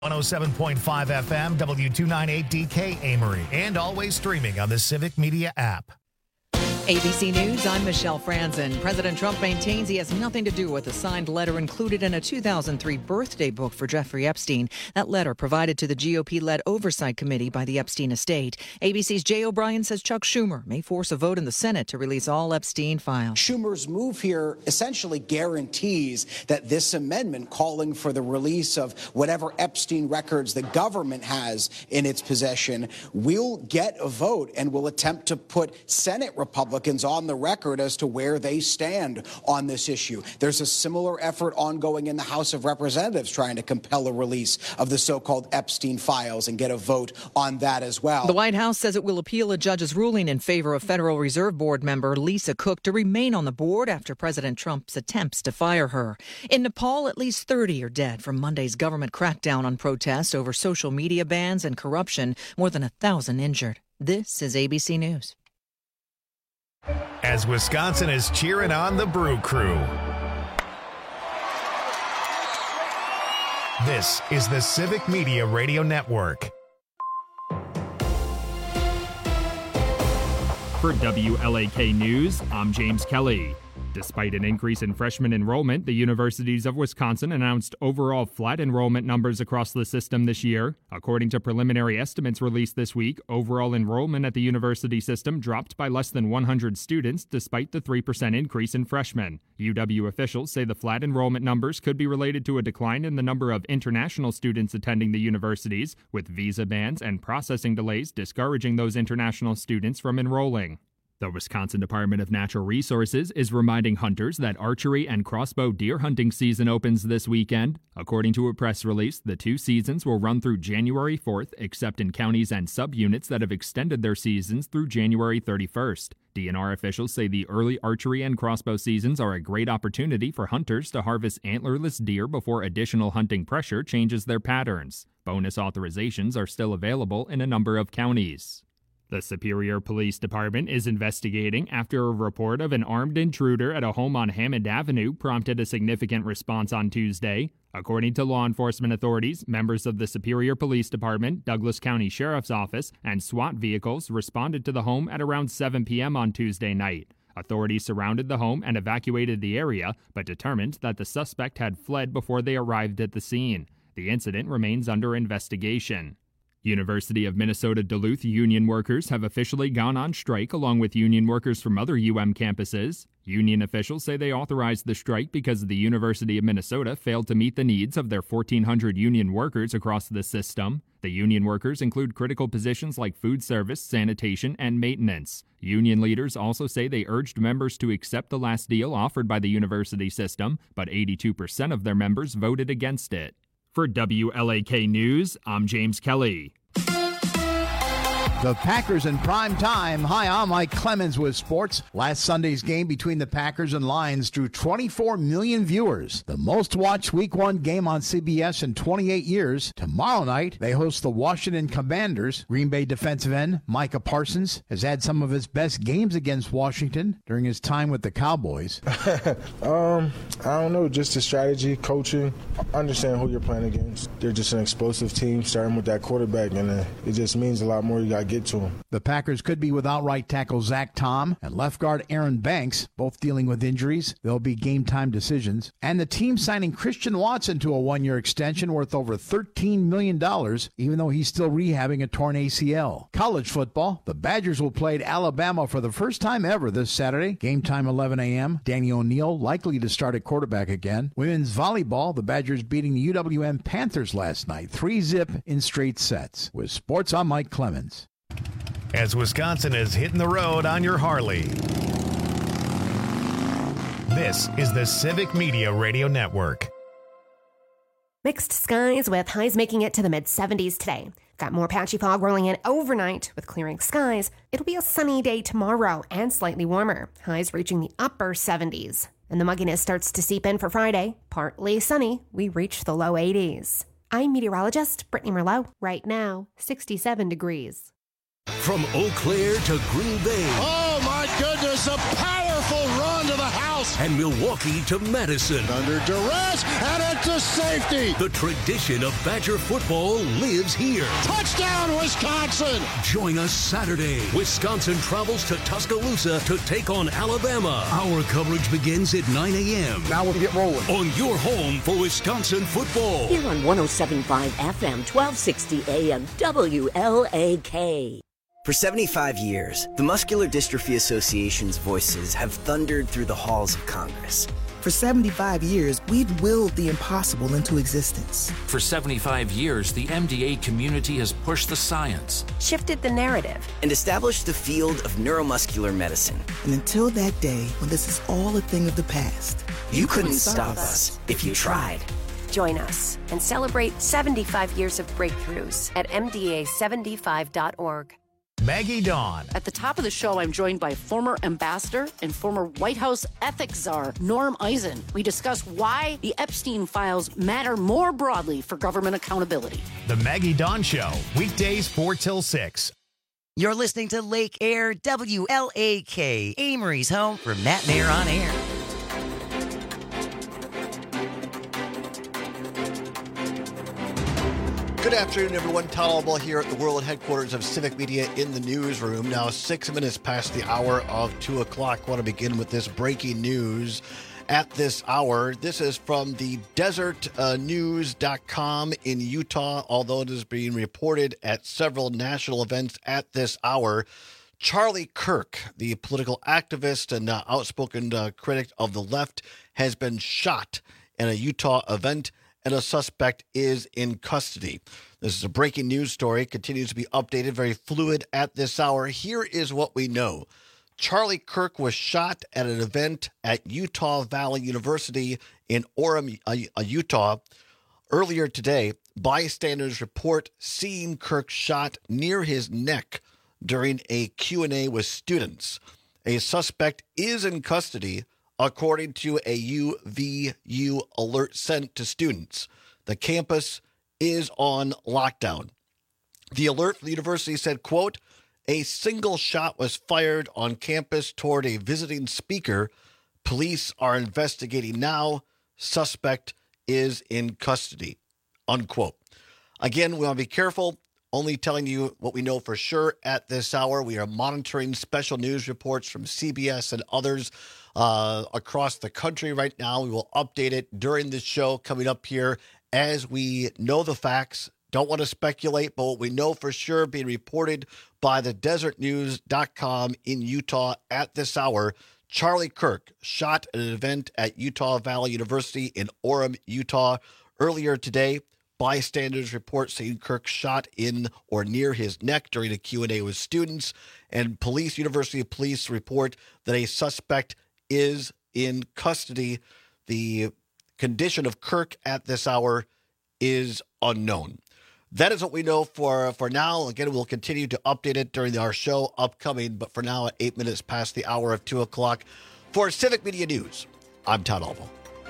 107.5 FM, W298DK Amory, and always streaming on the Civic Media app. ABC News, I'm Michelle Franzen. President Trump maintains he has nothing to do with a signed letter included in a 2003 birthday book for Jeffrey Epstein. That letter provided to the GOP-led Oversight Committee by the Epstein estate. ABC's Jay O'Brien says Chuck Schumer may force a vote in the Senate to release all Epstein files. Schumer's move here essentially guarantees that this amendment calling for the release of whatever Epstein records the government has in its possession will get a vote and will attempt to put Senate Republicans on the record as to where they stand on this issue. There's a similar effort ongoing in the House of Representatives trying to compel a release of the so-called Epstein files and get a vote on that as well. The White House says it will appeal a judge's ruling in favor of Federal Reserve Board member Lisa Cook to remain on the board after President Trump's attempts to fire her. In Nepal, at least 30 are dead from Monday's government crackdown on protests over social media bans and corruption, more than 1,000 injured. This is ABC News. As Wisconsin is cheering on the Brew Crew. This is the Civic Media Radio Network. For WLAK News, I'm James Kelly. Despite an increase in freshman enrollment, the universities of Wisconsin announced overall flat enrollment numbers across the system this year. According to preliminary estimates released this week, overall enrollment at the university system dropped by less than 100 students despite the 3% increase in freshmen. UW officials say the flat enrollment numbers could be related to a decline in the number of international students attending the universities, with visa bans and processing delays discouraging those international students from enrolling. The Wisconsin Department of Natural Resources is reminding hunters that archery and crossbow deer hunting season opens this weekend. According to a press release, the two seasons will run through January 4th, except in counties and subunits that have extended their seasons through January 31st. DNR officials say the early archery and crossbow seasons are a great opportunity for hunters to harvest antlerless deer before additional hunting pressure changes their patterns. Bonus authorizations are still available in a number of counties. The Superior Police Department is investigating after a report of an armed intruder at a home on Hammond Avenue prompted a significant response on Tuesday. According to law enforcement authorities, members of the Superior Police Department, Douglas County Sheriff's Office, and SWAT vehicles responded to the home at around 7 p.m. on Tuesday night. Authorities surrounded the home and evacuated the area, but determined that the suspect had fled before they arrived at the scene. The incident remains under investigation. University of Minnesota Duluth union workers have officially gone on strike along with union workers from other campuses. Union officials say they authorized the strike because the University of Minnesota failed to meet the needs of their 1,400 union workers across the system. The union workers include critical positions like food service, sanitation, and maintenance. Union leaders also say they urged members to accept the last deal offered by the university system, but 82% of their members voted against it. For WLAK News, I'm James Kelly. The Packers in prime time. Hi, I'm Mike Clemens with sports. Last Sunday's game between the Packers and Lions drew 24 million viewers, the most watched Week 1 game on CBS in 28 years. Tomorrow night, they host the Washington Commanders. Green Bay defensive end Micah Parsons has had some of his best games against Washington during his time with the Cowboys. I don't know, just the strategy, coaching, understand who you're playing against. They're just an explosive team, starting with that quarterback, and it just means a lot more. You got to get to him. The Packers could be without right tackle Zach Tom and left guard Aaron Banks, both dealing with injuries. There'll be game time decisions. And the team signing Christian Watson to a one-year extension worth over $13 million, even though he's still rehabbing a torn ACL. College football, the Badgers will play at Alabama for the first time ever this Saturday. Game time 11 a.m. Danny O'Neal likely to start at quarterback again. Women's volleyball, the Badgers beating the UWM Panthers last night, 3-0 in straight sets. With sports, I'm Mike Clemens. As Wisconsin is hitting the road on your Harley. This is the Civic Media Radio Network. Mixed skies with highs making it to the mid-70s today. Got more patchy fog rolling in overnight with clearing skies. It'll be a sunny day tomorrow and slightly warmer. Highs reaching the upper 70s. And the mugginess starts to seep in for Friday. Partly sunny, we reach the low 80s. I'm meteorologist Brittany Merlot. Right now, 67 degrees. From Eau Claire to Green Bay. Oh, my goodness, a powerful run to the house. house. And Milwaukee to Madison. Under duress, and it's a safety. The tradition of Badger football lives here. Touchdown, Wisconsin. Join us Saturday. Wisconsin travels to Tuscaloosa to take on Alabama. Our coverage begins at 9 a.m. Now we'll get rolling. On your home for Wisconsin football. Here on 107.5 FM, 1260 AM, WLAK. For 75 years, the Muscular Dystrophy Association's voices have thundered through the halls of Congress. For 75 years, we've willed the impossible into existence. For 75 years, the MDA community has pushed the science, shifted the narrative, and established the field of neuromuscular medicine. And until that day, when this is all a thing of the past, you couldn't stop us if you tried. Join us and celebrate 75 years of breakthroughs at MDA75.org. Maggie Dawn. At the top of the show, I'm joined by former ambassador and former White House ethics czar, Norm Eisen. We discuss why the Epstein files matter more broadly for government accountability. The Maggie Dawn Show, weekdays 4 till 6. You're listening to Lake Air WLAK, Amory's home for Matt Mayer on Air. Good afternoon, everyone. Todd Albaugh here at the world headquarters of Civic Media in the newsroom. Now 6 minutes past the hour of 2 o'clock. I want to begin with this breaking news at this hour. This is from the desertnews.com in Utah, although it is being reported at several national events at this hour. Charlie Kirk, the political activist and outspoken critic of the left, has been shot in a Utah event, and a suspect is in custody. This is a breaking news story, continues to be updated, very fluid at this hour. Here is what we know. Charlie Kirk was shot at an event at Utah Valley University in Orem, Utah. Earlier today, bystanders report seeing Kirk shot near his neck during a Q&A with students. A suspect is in custody, according to a UVU alert sent to students. The campus is on lockdown. The alert from the university said, quote, a single shot was fired on campus toward a visiting speaker. Police are investigating now. Suspect is in custody, unquote. Again, we want to be careful. Only telling you what we know for sure at this hour. We are monitoring special news reports from CBS and others across the country right now. We will update it during this show coming up here as we know the facts. Don't want to speculate, but what we know for sure being reported by the desertnews.com in Utah at this hour. Charlie Kirk shot at an event at Utah Valley University in Orem, Utah earlier today. Bystanders report seeing Kirk shot in or near his neck during a Q&A with students. And University Police report that a suspect is in custody. The condition of Kirk at this hour is unknown. That is what we know for now. Again, we'll continue to update it during our show upcoming. But for now, at 8 minutes past the hour of 2 o'clock, for Civic Media News, I'm Todd Albaugh.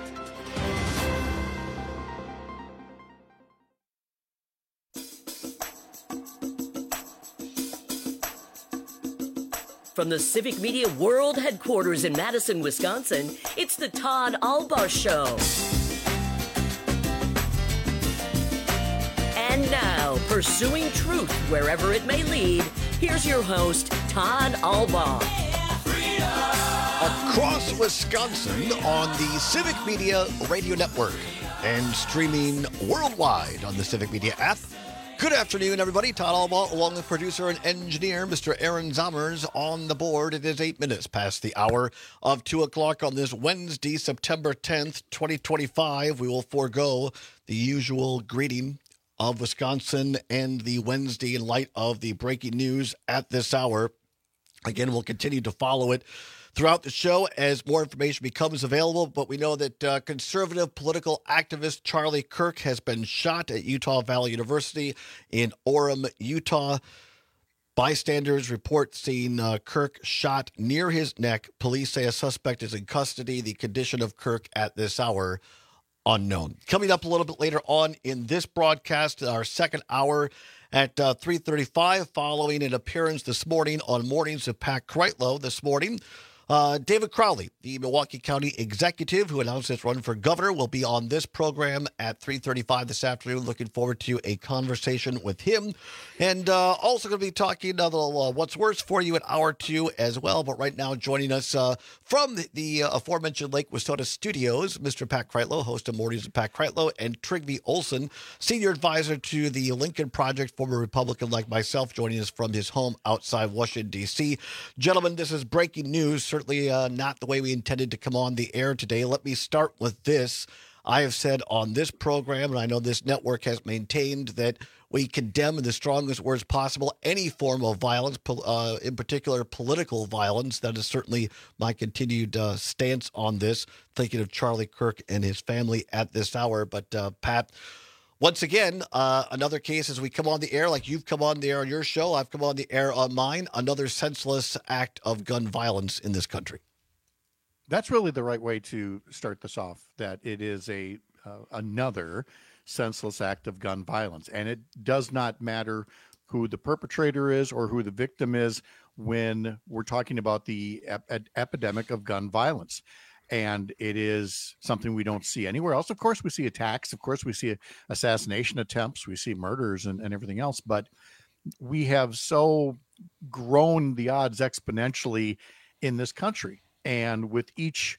From the Civic Media World Headquarters in Madison, Wisconsin, it's the Todd Albaugh Show. And now, pursuing truth wherever it may lead, here's your host, Todd Albaugh. Across Wisconsin on the Civic Media Radio Network and streaming worldwide on the Civic Media app. Good afternoon, everybody. Todd Albaugh, along with producer and engineer, Mr. Aaron Zommers, on the board. It is 8 minutes past the hour of 2 o'clock on this Wednesday, September 10th, 2025. We will forego the usual greeting of Wisconsin and the Wednesday in light of the breaking news at this hour. Again, we'll continue to follow it throughout the show as more information becomes available, but we know that conservative political activist Charlie Kirk has been shot at Utah Valley University in Orem, Utah. Bystanders report seeing Kirk shot near his neck. Police say a suspect is in custody. The condition of Kirk at this hour, unknown. Coming up a little bit later on in this broadcast, our second hour at 3:35, following an appearance this morning on Mornings with Pat Kreitlow this morning. David Crowley, the Milwaukee County executive who announced his run for governor, will be on this program at 3:35 this afternoon. Looking forward to a conversation with him. And also going to be talking a little What's Worse for you at hour 2 as well. But right now joining us from the aforementioned Lake Wissota studios, Mr. Pat Kreitlow, host of Mornings with Pat Kreitlow, and Trygve Olsen, senior advisor to the Lincoln Project, former Republican like myself, joining us from his home outside Washington, D.C. Gentlemen, this is breaking news. Certainly not the way we intended to come on the air today. Let me start with this. I have said on this program, and I know this network has maintained, that we condemn in the strongest words possible any form of violence, in particular political violence. That is certainly my continued stance on this, thinking of Charlie Kirk and his family at this hour. But Pat, once again, another case as we come on the air, like you've come on the air on your show, I've come on the air on mine, another senseless act of gun violence in this country. That's really the right way to start this off, that it is another senseless act of gun violence. And it does not matter who the perpetrator is or who the victim is when we're talking about the epidemic of gun violence. And it is something we don't see anywhere else. Of course, we see attacks. Of course, we see assassination attempts. We see murders and everything else. But we have so grown the odds exponentially in this country. And with each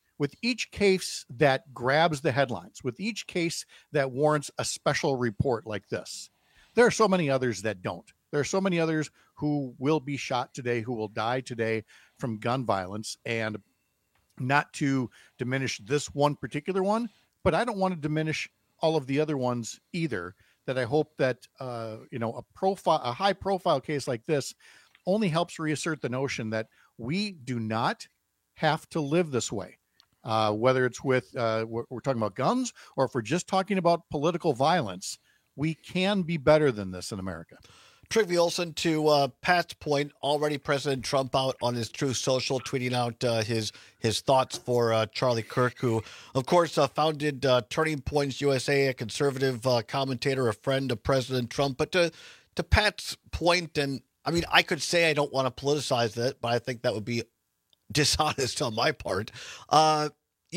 case that grabs the headlines, with each case that warrants a special report like this, there are so many others that don't. There are so many others who will be shot today, who will die today from gun violence. And not to diminish this one particular one, but I don't want to diminish all of the other ones either. That I hope that a high profile case like this only helps reassert the notion that we do not have to live this way. Whether it's with we're talking about guns, or if we're just talking about political violence, we can be better than this in America. Trygve Olsen, to Pat's point, already President Trump out on his Truth Social, tweeting out his thoughts for Charlie Kirk, who, of course, founded Turning Points USA, a conservative commentator, a friend of President Trump. But to Pat's point, and I mean, I could say I don't want to politicize that, but I think that would be dishonest on my part. Why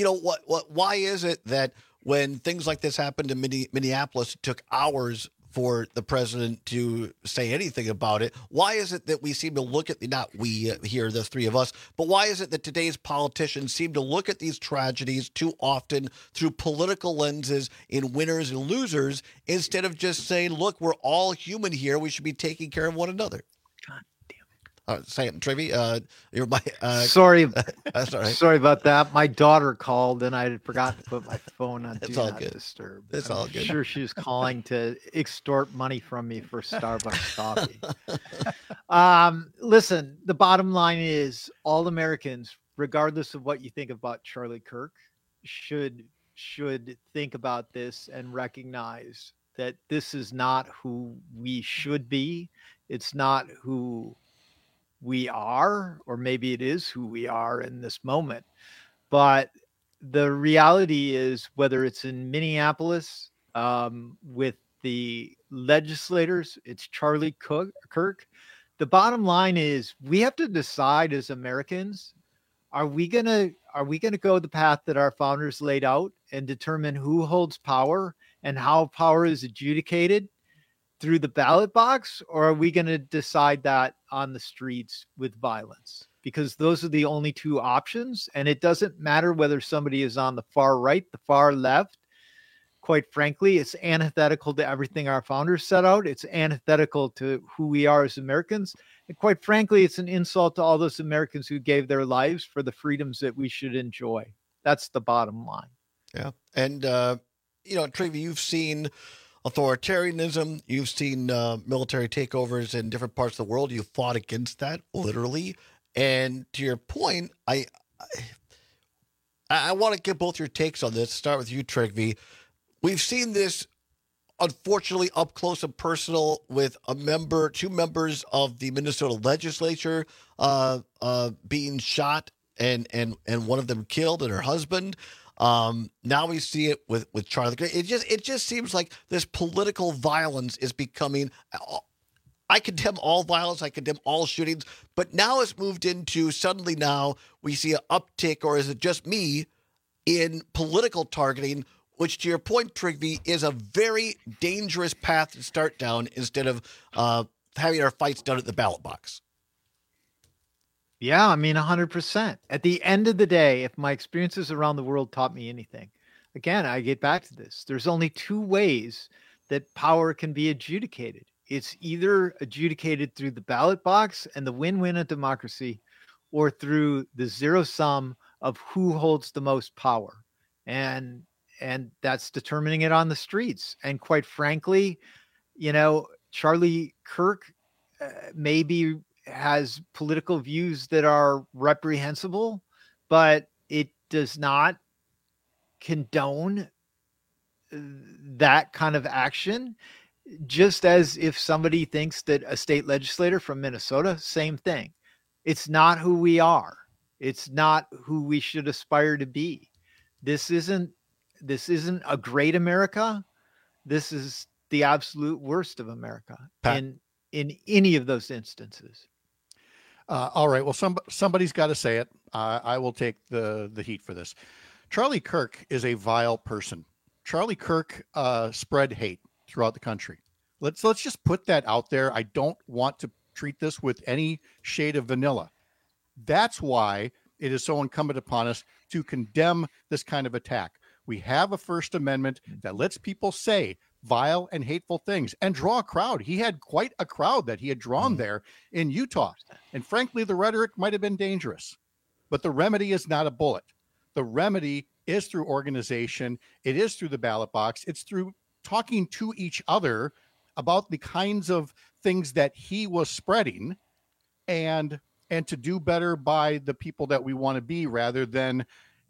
is it that when things like this happened in Minneapolis, it took hours for the president to say anything about it? Why is it that we seem to look at not we here, the three of us, but why is it that today's politicians seem to look at these tragedies too often through political lenses in winners and losers, instead of just saying, look, we're all human here. We should be taking care of one another. Trygve, you're my sorry. That's all right. Sorry about that. My daughter called and I had forgotten to put my phone on Do Not good. Disturb. It's all good. I'm sure she was calling to extort money from me for Starbucks coffee. Listen, the bottom line is all Americans, regardless of what you think about Charlie Kirk, should think about this and recognize that this is not who we should be. It's not who we are, or maybe it is who we are in this moment. But the reality is, whether it's in Minneapolis with the legislators, it's Charlie Kirk. The bottom line is we have to decide as Americans, are we gonna go the path that our founders laid out and determine who holds power and how power is adjudicated through the ballot box, or are we going to decide that on the streets with violence? Because those are the only two options. And it doesn't matter whether somebody is on the far right, the far left. Quite frankly, it's antithetical to everything our founders set out. It's antithetical to who we are as Americans. And quite frankly, it's an insult to all those Americans who gave their lives for the freedoms that we should enjoy. That's the bottom line. Yeah. And, Trygve, you've seen authoritarianism. You've seen military takeovers in different parts of the world. You've fought against that, literally. And to your point, I want to get both your takes on this. Start with you, Trygve. We've seen this, unfortunately, up close and personal with two members of the Minnesota legislature being shot and one of them killed, and her husband. Now we see it with Charlie. It just seems like this political violence is becoming I condemn all violence. I condemn all shootings. But now it's moved into suddenly now we see an uptick, or is it just me, in political targeting, which to your point, Trigby, is a very dangerous path to start down instead of having our fights done at the ballot box. Yeah, I mean, 100%. At the end of the day, if my experiences around the world taught me anything, again, I get back to this. There's only two ways that power can be adjudicated. It's either adjudicated through the ballot box and the win-win of democracy, or through the zero sum of who holds the most power. And that's determining it on the streets. And quite frankly, Charlie Kirk maybe has political views that are reprehensible, but it does not condone that kind of action. Just as if somebody thinks that a state legislator from Minnesota, same thing. It's not who we are. It's not who we should aspire to be. This isn't a great America. This is the absolute worst of America in any of those instances. All right. Well, somebody's got to say it. I will take the heat for this. Charlie Kirk is a vile person. Charlie Kirk spread hate throughout the country. Let's just put that out there. I don't want to treat this with any shade of vanilla. That's why it is so incumbent upon us to condemn this kind of attack. We have a First Amendment that lets people say vile and hateful things and draw a crowd. He had quite a crowd that he had drawn there in Utah. And frankly, the rhetoric might have been dangerous, but the remedy is not a bullet. The remedy is through organization. It is through the ballot box. It's through talking to each other about the kinds of things that he was spreading and to do better by the people that we want to be, rather than,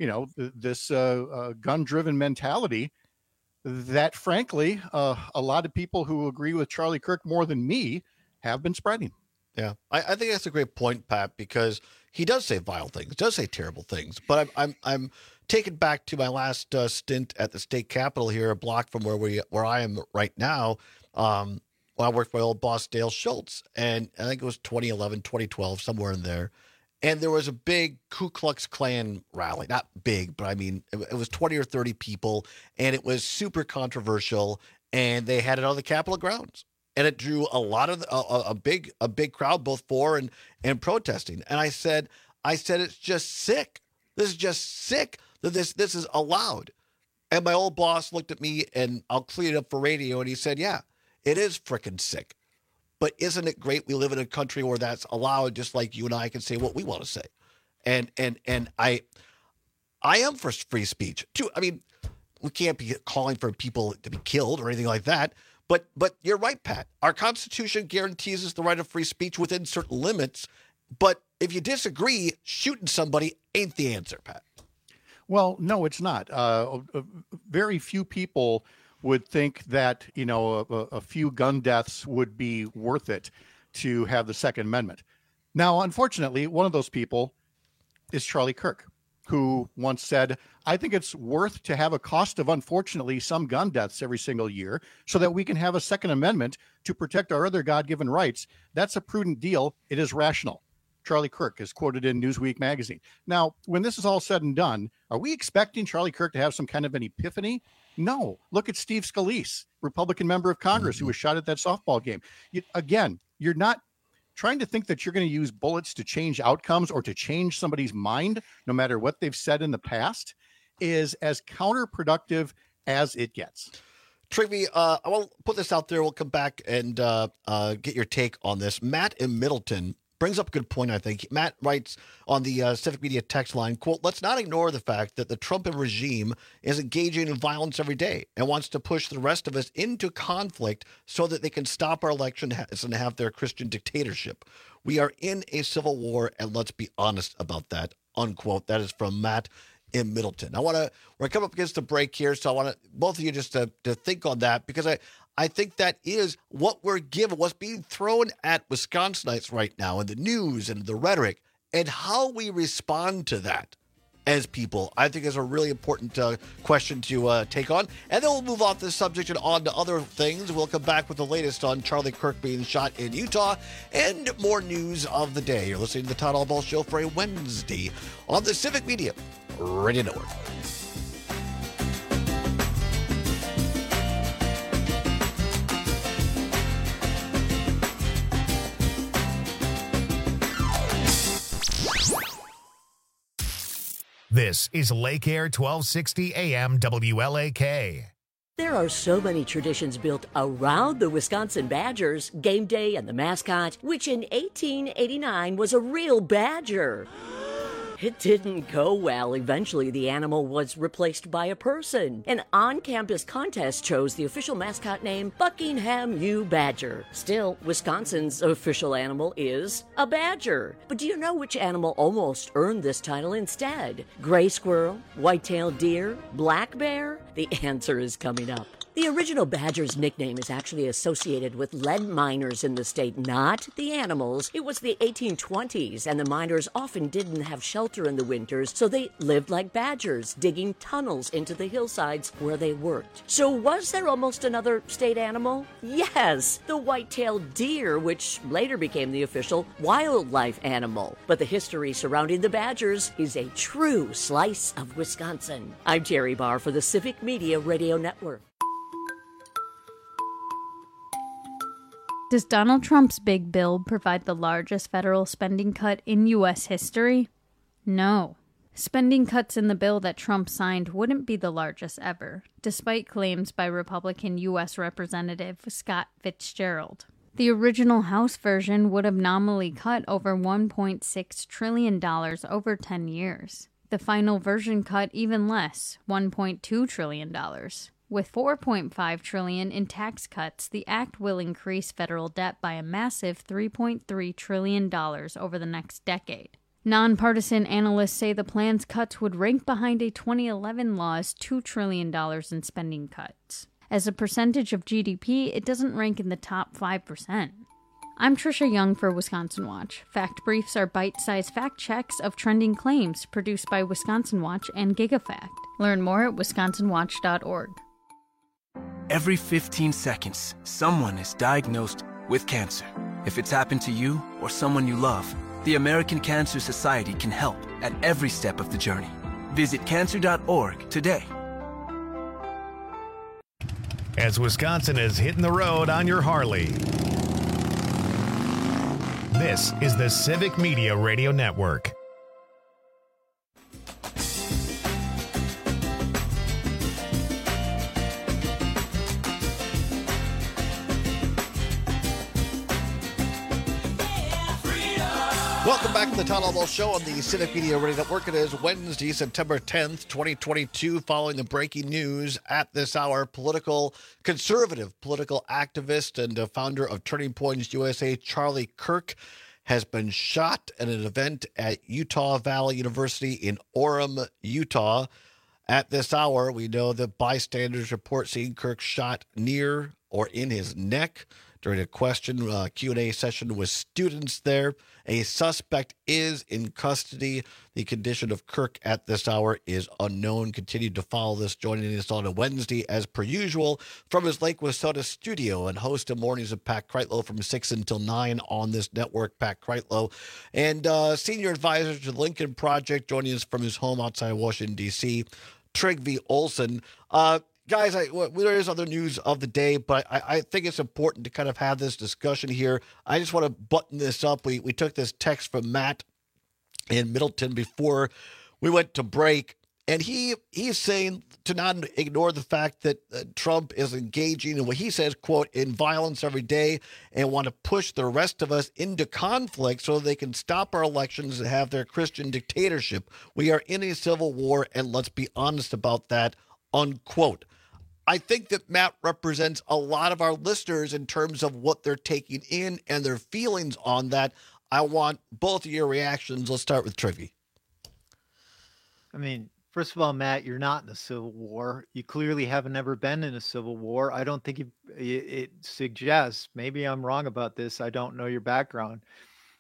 this gun-driven mentality that, frankly, a lot of people who agree with Charlie Kirk more than me have been spreading. Yeah, I think that's a great point, Pat, because he does say vile things, does say terrible things. But I'm taken back to my last stint at the state capitol here, a block from where I am right now. When I worked for my old boss, Dale Schultz, and I think it was 2011, 2012, somewhere in there. And there was a big Ku Klux Klan rally. Not big, but I mean, it was 20 or 30 people, and it was super controversial, and they had it on the Capitol grounds. And it drew a lot of a big crowd, both for and protesting. And I said, it's just sick. This is just sick that this is allowed. And my old boss looked at me, and I'll clean it up for radio, and he said, yeah, it is frickin' sick. But isn't it great we live in a country where that's allowed, just like you and I can say what we want to say? And I am for free speech too. I mean, we can't be calling for people to be killed or anything like that. But you're right, Pat. Our Constitution guarantees us the right of free speech within certain limits. But if you disagree, shooting somebody ain't the answer, Pat. Well, no, it's not. Very few people would think that, a few gun deaths would be worth it to have the Second Amendment. Now, unfortunately, one of those people is Charlie Kirk, who once said, I think it's worth to have a cost of, unfortunately, some gun deaths every single year so that we can have a Second Amendment to protect our other God-given rights. That's a prudent deal. It is rational. Charlie Kirk is quoted in Newsweek magazine. Now, when this is all said and done, are we expecting Charlie Kirk to have some kind of an epiphany? No. Look at Steve Scalise, Republican member of Congress, who was shot at that softball game. You're not trying to think that you're going to use bullets to change outcomes or to change somebody's mind, no matter what they've said in the past, is as counterproductive as it gets. Trigby, I will put this out there. We'll come back and get your take on this. Matt in Middleton brings up a good point, I think. Matt writes on the Civic Media text line, quote, let's not ignore the fact that the Trump regime is engaging in violence every day and wants to push the rest of us into conflict so that they can stop our election and have their Christian dictatorship. We are in a civil war, and let's be honest about that, unquote. That is from Matt in Middleton. We're coming up against the break here, so I want both of you just to think on that, because I think that is what we're given, what's being thrown at Wisconsinites right now in the news and the rhetoric, and how we respond to that. as people? I think is a really important question to take on. And then we'll move off this subject and on to other things. We'll come back with the latest on Charlie Kirk being shot in Utah and more news of the day. You're listening to the Todd Albaugh Show for a Wednesday on the Civic Media Radio Network. This is Lake Air 1260 AM WLAK. There are so many traditions built around the Wisconsin Badgers, game day and the mascot, which in 1889 was a real badger. It didn't go well. Eventually, the animal was replaced by a person. An on-campus contest chose the official mascot name Buckingham U. Badger. Still, Wisconsin's official animal is a badger. But do you know which animal almost earned this title instead? Gray squirrel, white-tailed deer, black bear? The answer is coming up. The original badger's nickname is actually associated with lead miners in the state, not the animals. It was the 1820s, and the miners often didn't have shelter in the winters, so they lived like badgers, digging tunnels into the hillsides where they worked. So was there almost another state animal? Yes, the white-tailed deer, which later became the official wildlife animal. But the history surrounding the badgers is a true slice of Wisconsin. I'm Terry Barr for the Civic Media Radio Network. Does Donald Trump's big bill provide the largest federal spending cut in U.S. history? No. Spending cuts in the bill that Trump signed wouldn't be the largest ever, despite claims by Republican U.S. Representative Scott Fitzgerald. The original House version would have nominally cut over $1.6 trillion over 10 years. The final version cut even less, $1.2 trillion. With $4.5 trillion in tax cuts, the act will increase federal debt by a massive $3.3 trillion over the next decade. Nonpartisan analysts say the plan's cuts would rank behind a 2011 law's $2 trillion in spending cuts. As a percentage of GDP, it doesn't rank in the top 5%. I'm Trisha Young for Wisconsin Watch. Fact Briefs are bite-sized fact checks of trending claims produced by Wisconsin Watch and GigaFact. Learn more at wisconsinwatch.org. Every 15 seconds, someone is diagnosed with cancer. If it's happened to you or someone you love, the American Cancer Society can help at every step of the journey. Visit cancer.org today. As Wisconsin is hitting the road on your Harley, this is the Civic Media Radio Network. Welcome back to the Todd Albaugh Show on the Civic Media Radio Network. It is Wednesday, September 10th, 2022. Following the breaking news at this hour, conservative political activist and founder of Turning Points USA, Charlie Kirk, has been shot at an event at Utah Valley University in Orem, Utah. At this hour, we know that bystanders report seeing Kirk shot near or in his neck during a Q&A session with students there. A suspect is in custody. The condition of Kirk at this hour is unknown. Continue to follow this. Joining us on a Wednesday, as per usual, from his Lake Wissota studio and host of Mornings of Pat Kreitlow from 6 until 9 on this network, Pat Kreitlow, and senior advisor to the Lincoln Project, joining us from his home outside Washington, D.C., Trygve Olsen. Guys, there is other news of the day, but I think it's important to kind of have this discussion here. I just want to button this up. We took this text from Matt in Middleton before we went to break, and he's saying to not ignore the fact that Trump is engaging in what he says, quote, in violence every day, and want to push the rest of us into conflict so they can stop our elections and have their Christian dictatorship. We are in a civil war, and let's be honest about that, unquote. I think that Matt represents a lot of our listeners in terms of what they're taking in and their feelings on that. I want both of your reactions. Let's start with Trygve. I mean, first of all, Matt, you're not in a civil war. You clearly haven't ever been in a civil war. I don't think it suggests, maybe I'm wrong about this, I don't know your background,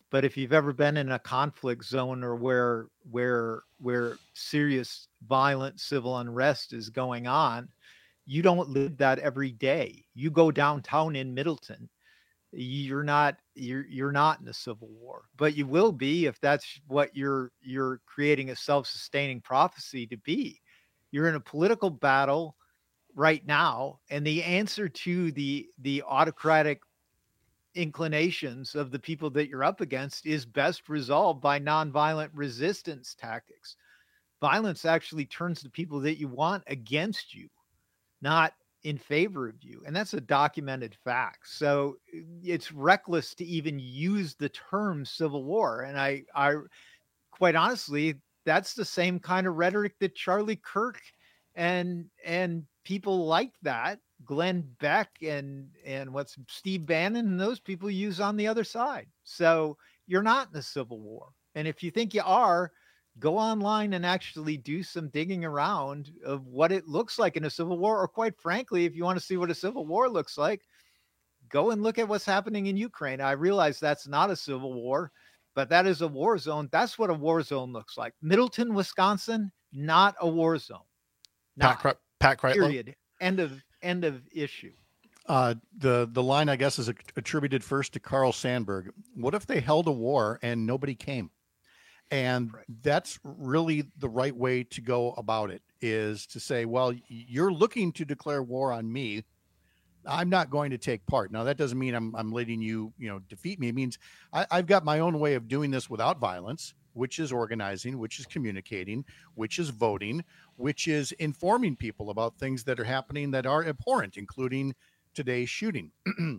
But if you've ever been in a conflict zone or where serious violent civil unrest is going on, you don't live that every day. You go downtown in Middleton, you're not in a civil war, but you will be if that's what you're creating a self-sustaining prophecy to be. You're in a political battle right now, and the answer to the autocratic inclinations of the people that you're up against is best resolved by nonviolent resistance tactics. Violence actually turns the people that you want against you, not in favor of you. And that's a documented fact. So it's reckless to even use the term civil war. And I quite honestly, that's the same kind of rhetoric that Charlie Kirk and people like that, Glenn Beck and what's Steve Bannon and those people use on the other side. So you're not in a civil war. And if you think you are, go online and actually do some digging around of what it looks like in a civil war. Or quite frankly, if you want to see what a civil war looks like, go and look at what's happening in Ukraine. I realize that's not a civil war, but that is a war zone. That's what a war zone looks like. Middleton, Wisconsin, not a war zone. Pat Kreitlow. Period. End of issue. The line, I guess, is attributed first to Carl Sandburg. What if they held a war and nobody came? And that's really the right way to go about it, is to say, well, you're looking to declare war on me. I'm not going to take part. Now, that doesn't mean I'm letting you, defeat me. It means I've got my own way of doing this without violence, which is organizing, which is communicating, which is voting, which is informing people about things that are happening that are abhorrent, including today's shooting.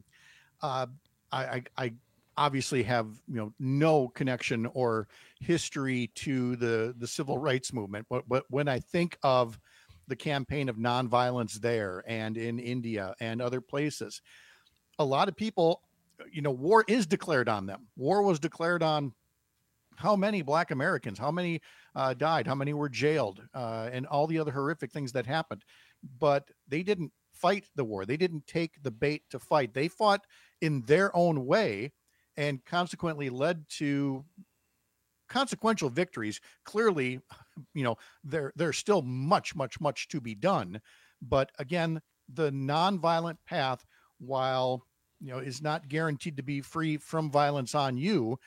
I obviously have no connection or history to the civil rights movement, but when I think of the campaign of nonviolence there and in India and other places, a lot of people, war is declared on them. War was declared on how many Black Americans, how many died, how many were jailed, and all the other horrific things that happened. But they didn't fight the war. They didn't take the bait to fight. They fought in their own way and consequently led to consequential victories. Clearly, there's still much to be done. But again, the nonviolent path, while is not guaranteed to be free from violence on you,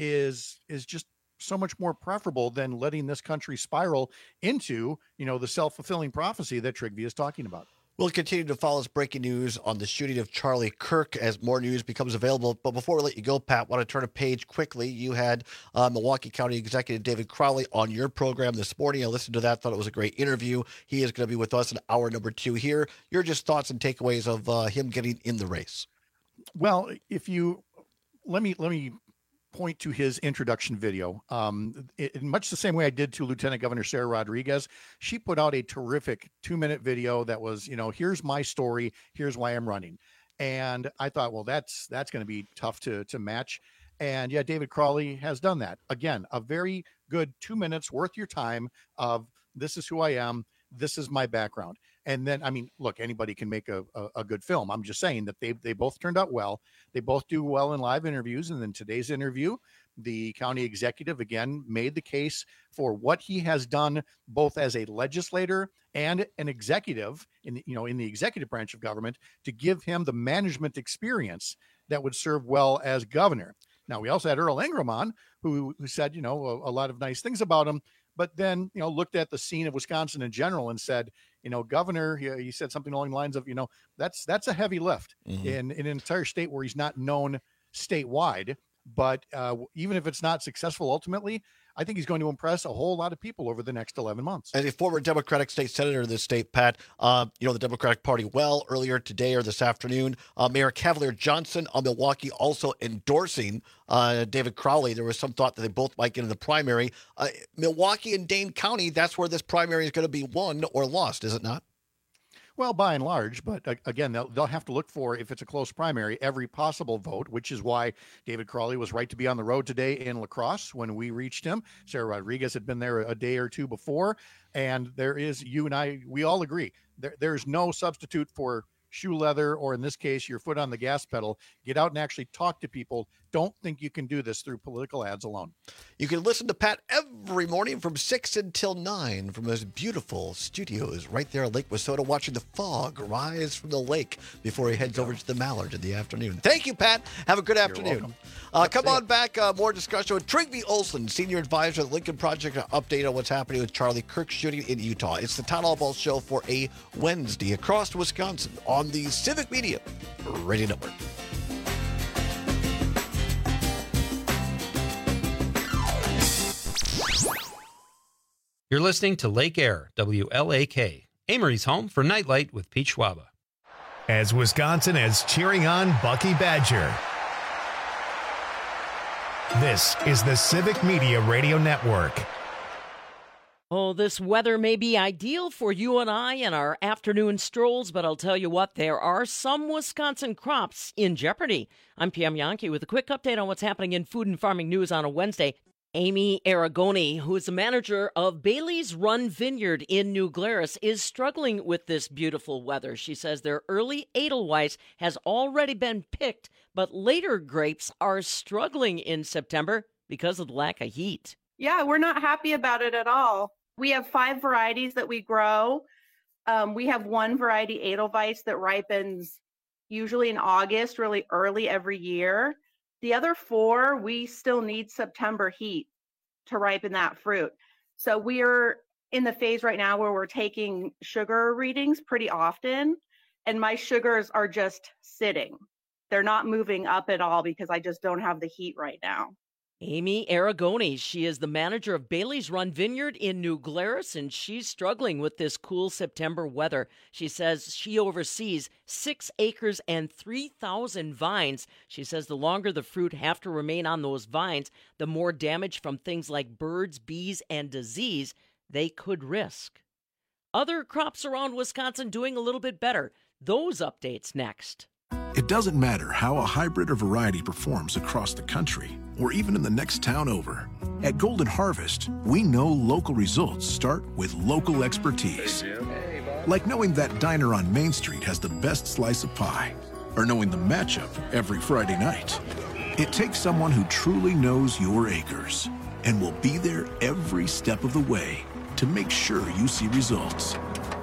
is just so much more preferable than letting this country spiral into the self-fulfilling prophecy that Trygve is talking about. We'll continue to follow this breaking news on the shooting of Charlie Kirk as more news becomes available. But before we let you go, Pat, want to turn a page quickly. You had Milwaukee County Executive David Crowley on your program this morning. I listened to that, thought it was a great interview. He is going to be with us in hour number 2 here. Your just thoughts and takeaways of him getting in the race. Well, if you let me point to his introduction video. In much the same way I did to Lieutenant Governor Sarah Rodriguez, she put out a terrific 2-minute video that was, here's my story, here's why I'm running. And I thought, well, that's going to be tough to match. And yeah, David Crowley has done that. Again, a very good 2 minutes worth your time of this is who I am, this is my background. And then, look, anybody can make a good film. I'm just saying that they both turned out well. They both do well in live interviews. And then today's interview, the county executive again made the case for what he has done both as a legislator and an executive in the executive branch of government to give him the management experience that would serve well as governor. Now, we also had Earl Ingram on who said, a lot of nice things about him, but then, looked at the scene of Wisconsin in general and said, governor, he said something along the lines of, that's a heavy lift in an entire state where he's not known statewide. But even if it's not successful ultimately, I think he's going to impress a whole lot of people over the next 11 months. As a former Democratic state senator in this state, Pat, the Democratic Party well earlier today or this afternoon. Mayor Cavalier Johnson of Milwaukee also endorsing David Crowley. There was some thought that they both might get in the primary. Milwaukee and Dane County, that's where this primary is going to be won or lost, is it not? Well, by and large, but again, they'll have to look for, if it's a close primary, every possible vote, which is why David Crowley was right to be on the road today in La Crosse when we reached him. Sarah Rodriguez had been there a day or two before, and there is, you and I, we all agree, there's no substitute for shoe leather, or in this case, your foot on the gas pedal. Get out and actually talk to people. Don't think you can do this through political ads alone. You can listen to Pat every morning from 6 until 9 from his beautiful studios right there at Lake Wissota, watching the fog rise from the lake before he heads over to the Mallard in the afternoon. Thank you, Pat. Have a good afternoon. Come on back. More discussion with Trygve Olsen, Senior Advisor at the Lincoln Project, an update on what's happening with Charlie Kirk's shooting in Utah. It's the Town Hall Ball Show for a Wednesday across Wisconsin on the Civic Media Radio Network. You're listening to Lake Air, WLAK, Amory's home for Nightlight with Pete Schwaba. As Wisconsin is cheering on Bucky Badger. This is the Civic Media Radio Network. Oh, this weather may be ideal for you and I and our afternoon strolls, but I'll tell you what, there are some Wisconsin crops in jeopardy. I'm Pam Yankee with a quick update on what's happening in food and farming news on a Wednesday. Amy Aragoni, who is the manager of Bailey's Run Vineyard in New Glarus, is struggling with this beautiful weather. She says their early Edelweiss has already been picked, but later grapes are struggling in September because of the lack of heat. Yeah, we're not happy about it at all. We have 5 varieties that we grow. We have one variety, Edelweiss, that ripens usually in August, really early every year. The other 4, we still need September heat to ripen that fruit. So we're in the phase right now where we're taking sugar readings pretty often, and my sugars are just sitting. They're not moving up at all because I just don't have the heat right now. Amy Aragoni, she is the manager of Bailey's Run Vineyard in New Glarus, and she's struggling with this cool September weather. She says she oversees 6 acres and 3,000 vines. She says the longer the fruit have to remain on those vines, the more damage from things like birds, bees, and disease they could risk. Other crops around Wisconsin doing a little bit better. Those updates next. It doesn't matter how a hybrid or variety performs across the country, or even in the next town over. At Golden Harvest, we know local results start with local expertise. Like knowing that diner on Main Street has the best slice of pie, or knowing the matchup every Friday night. It takes someone who truly knows your acres and will be there every step of the way to make sure you see results.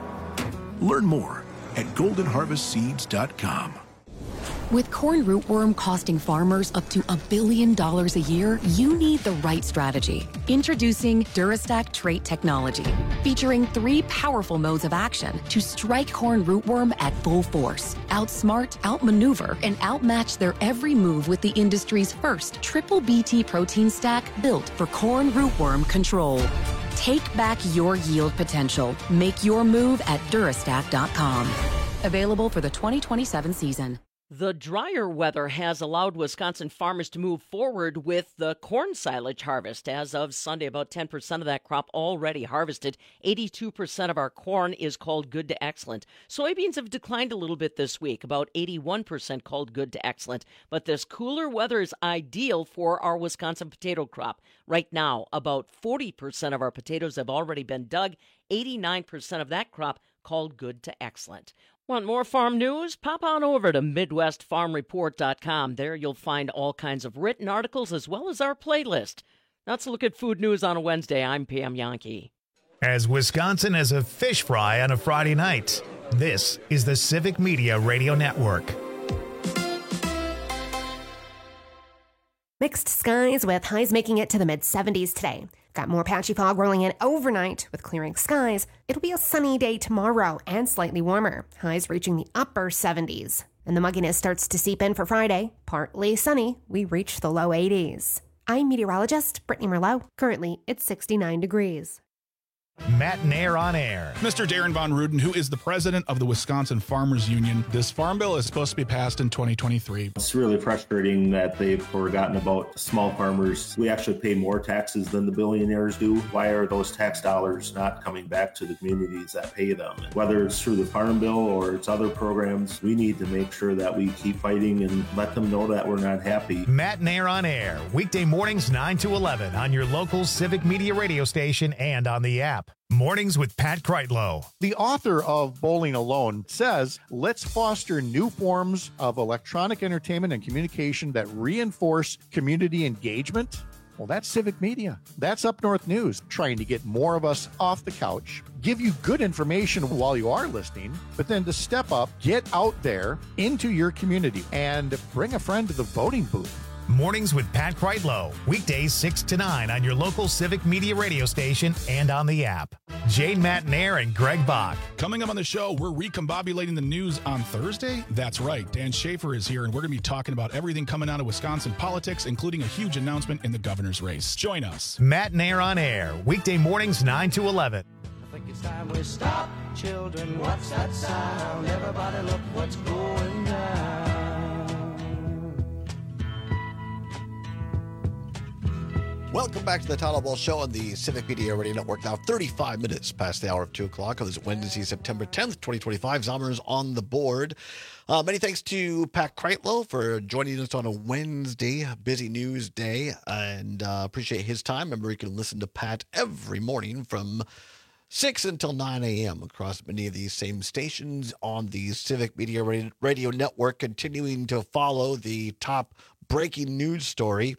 Learn more at goldenharvestseeds.com. With corn rootworm costing farmers up to $1 billion a year, you need the right strategy. Introducing Durastack trait technology, featuring 3 powerful modes of action to strike corn rootworm at full force, outsmart, outmaneuver, and outmatch their every move with the industry's first triple BT protein stack built for corn rootworm control. Take back your yield potential. Make your move at Durastack.com. Available for the 2027 season. The drier weather has allowed Wisconsin farmers to move forward with the corn silage harvest. As of Sunday, about 10% of that crop already harvested. 82% of our corn is called good to excellent. Soybeans have declined a little bit this week, about 81% called good to excellent. But this cooler weather is ideal for our Wisconsin potato crop. Right now, about 40% of our potatoes have already been dug. 89% of that crop called good to excellent. Want more farm news? Pop on over to MidwestFarmReport.com. There you'll find all kinds of written articles as well as our playlist. Let's look at food news on a Wednesday. I'm Pam Yankee. As Wisconsin has a fish fry on a Friday night, this is the Civic Media Radio Network. Mixed skies with highs making it to the mid-70s today. Got more patchy fog rolling in overnight with clearing skies. It'll be a sunny day tomorrow and slightly warmer. Highs reaching the upper 70s. And the mugginess starts to seep in for Friday. Partly sunny, we reach the low 80s. I'm meteorologist Brittany Merlot. Currently, it's 69 degrees. Matt Nair on air. Mr. Darren Von Ruden, who is the president of the Wisconsin Farmers Union. This farm bill is supposed to be passed in 2023. It's really frustrating that they've forgotten about small farmers. We actually pay more taxes than the billionaires do. Why are those tax dollars not coming back to the communities that pay them? And whether it's through the farm bill or it's other programs, we need to make sure that we keep fighting and let them know that we're not happy. Matt Nair on air, weekday mornings 9 to 11 on your local Civic Media radio station and on the app. Mornings with Pat Kreitlow. The author of Bowling Alone says, let's foster new forms of electronic entertainment and communication that reinforce community engagement. Well, that's Civic Media. That's Up North News, trying to get more of us off the couch, give you good information while you are listening, but then to step up, get out there into your community and bring a friend to the voting booth. Mornings with Pat Kreitlow. Weekdays 6 to 9 on your local Civic Media radio station and on the app. Jane Matnair and Greg Bach. Coming up on the show, we're recombobulating the news on Thursday. That's right. Dan Schaefer is here, and we're going to be talking about everything coming out of Wisconsin politics, including a huge announcement in the governor's race. Join us. Matt Nair on air. Weekday mornings 9 to 11. I think it's time we stop. Children, what's that sound? Everybody look what's going down. Welcome back to the Todd Ball Show on the Civic Media Radio Network. Now 35 minutes past the hour of 2 o'clock on this Wednesday, September 10th, 2025. Zommers on the board. Many thanks to Pat Kreitlow for joining us on a Wednesday, busy news day, and appreciate his time. Remember, you can listen to Pat every morning from 6 until 9 a.m. across many of these same stations on the Civic Media Radio Network, continuing to follow the top breaking news story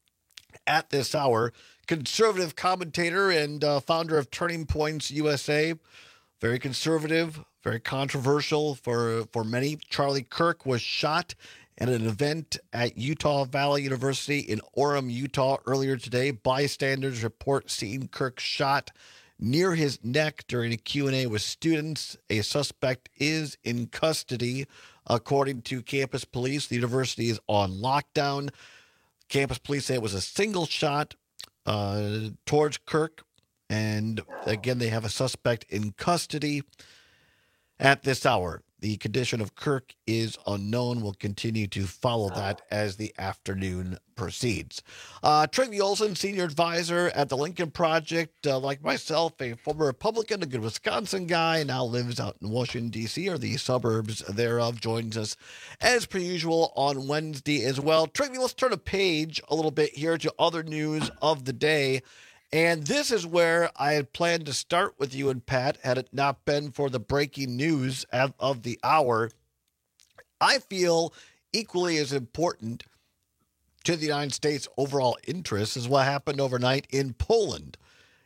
at this hour. Conservative commentator and founder of Turning Points USA. Very conservative, very controversial for many. Charlie Kirk was shot at an event at Utah Valley University in Orem, Utah earlier today. Bystanders report seeing Kirk shot near his neck during a Q&A with students. A suspect is in custody. According to campus police, the university is on lockdown. Campus police say it was a single shot towards Kirk. And again, they have a suspect in custody at this hour. The condition of Kirk is unknown. We'll continue to follow that as the afternoon proceeds. Trygve Olsen, senior advisor at the Lincoln Project, like myself, a former Republican, a good Wisconsin guy, now lives out in Washington, D.C., or the suburbs thereof, joins us as per usual on Wednesday as well. Trygve, let's turn a page a little bit here to other news of the day. And this is where I had planned to start with you and Pat, had it not been for the breaking news of the hour. I feel equally as important to the United States' overall interests is what happened overnight in Poland,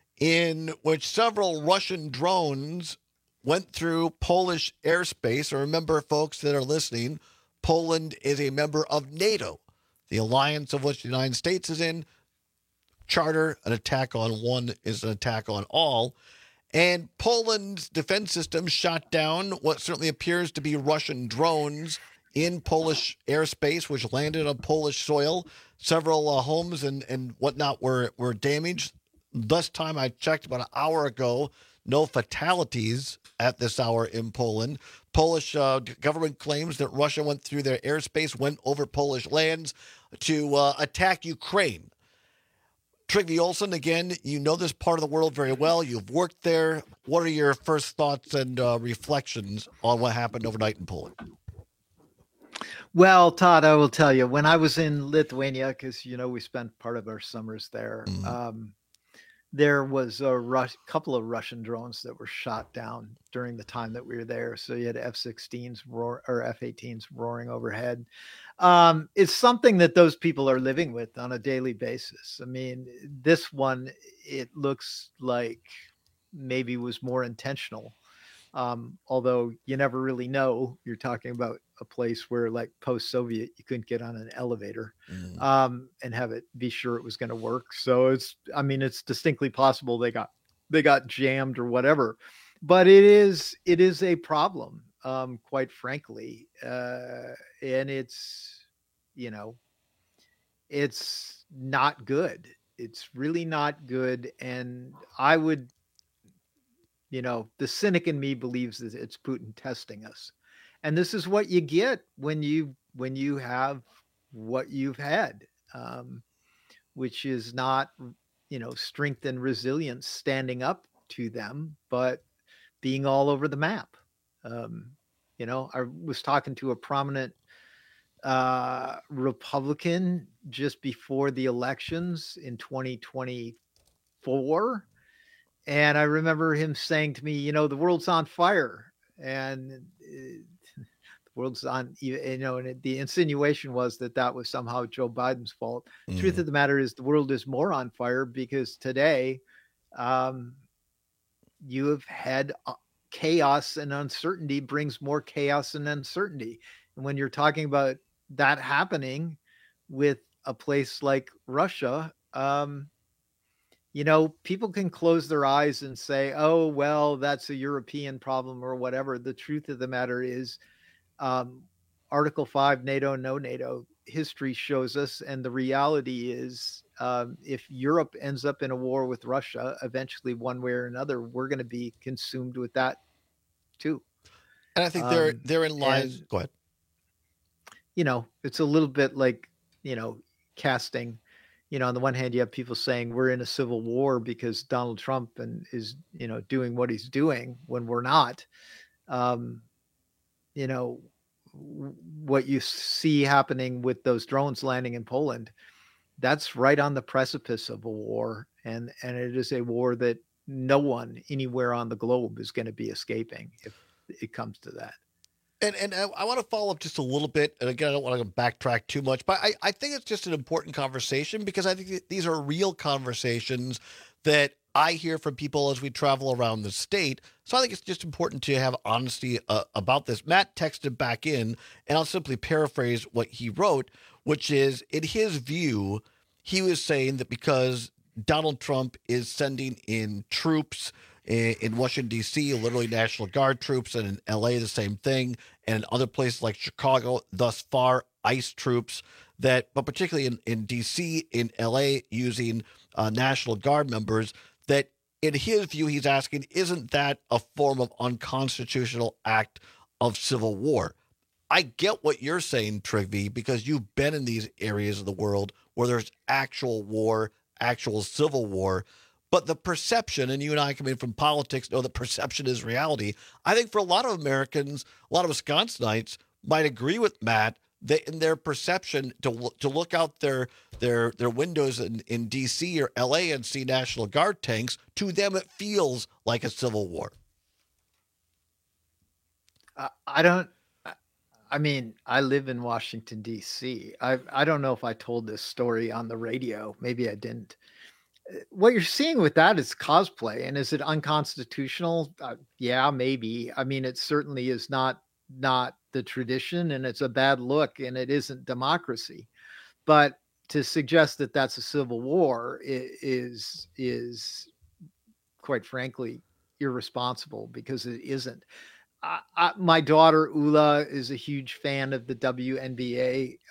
in which several Russian drones went through Polish airspace. And remember, folks that are listening, Poland is a member of NATO, the alliance of which the United States is in. Charter, an attack on one is an attack on all. And Poland's defense system shot down what certainly appears to be Russian drones in Polish airspace, which landed on Polish soil. Several homes and whatnot were damaged. Last time I checked, about an hour ago, no fatalities at this hour in Poland. Polish government claims that Russia went through their airspace, went over Polish lands to attack Ukraine. Trygve Olsen, again, you know this part of the world very well. You've worked there. What are your first thoughts and reflections on what happened overnight in Poland? Well, Todd, I will tell you, when I was in Lithuania, because, you know, we spent part of our summers there, there was a couple of Russian drones that were shot down during the time that we were there. So you had F-16s or F-18s roaring overhead. It's something that those people are living with on a daily basis. I mean, this one, it looks like maybe was more intentional. Although you never really know. You're talking about a place where, like post-Soviet, you couldn't get on an elevator and have it be sure it was going to work. So it's distinctly possible they got jammed or whatever. But it is a problem, quite frankly, and it's not good. It's really not good, and I would. The cynic in me believes that it's Putin testing us. And this is what you get when you have what you've had, which is not, strength and resilience standing up to them, but being all over the map. I was talking to a prominent Republican just before the elections in 2024. And I remember him saying to me, you know, the world's on fire, and the world's on, you know, and the insinuation was that that was somehow Joe Biden's fault. The truth of the matter is the world is more on fire because today you have had chaos, and uncertainty brings more chaos and uncertainty. And when you're talking about that happening with a place like Russia, you know, people can close their eyes and say, oh, well, that's a European problem or whatever. The truth of the matter is Article 5, NATO, no NATO, history shows us. And the reality is if Europe ends up in a war with Russia, eventually one way or another, we're going to be consumed with that too. And I think therein lies, go ahead. You know, it's a little bit like, you know, casting. You know, on the one hand, you have people saying we're in a civil war because Donald Trump is, you know, doing what he's doing when we're not. You know, what you see happening with those drones landing in Poland, that's right on the precipice of a war. And it is a war that no one anywhere on the globe is going to be escaping if it comes to that. And I want to follow up just a little bit. And again, I don't want to backtrack too much, but I think it's just an important conversation because I think these are real conversations that I hear from people as we travel around the state. So I think it's just important to have honesty about this. Matt texted back in, and I'll simply paraphrase what he wrote, which is, in his view, he was saying that because Donald Trump is sending in troops in Washington, D.C., literally National Guard troops, and in L.A., the same thing, and in other places like Chicago, thus far, ICE troops, but particularly in D.C., in L.A., using National Guard members, that in his view, he's asking, isn't that a form of unconstitutional act of civil war? I get what you're saying, Trygve, because you've been in these areas of the world where there's actual war, actual civil war. But the perception, and you and I coming from politics know that perception is reality. I think for a lot of Americans, a lot of Wisconsinites might agree with Matt that in their perception to look out their windows in D.C. or L.A. and see National Guard tanks, to them it feels like a civil war. I mean, I live in Washington, D.C. I don't know if I told this story on the radio. Maybe I didn't. What you're seeing with that is cosplay. And is it unconstitutional? Yeah, maybe. I mean, it certainly is not the tradition, and it's a bad look, and it isn't democracy. But to suggest that that's a civil war is quite frankly irresponsible, because it isn't. My daughter Ula is a huge fan of the WNBA.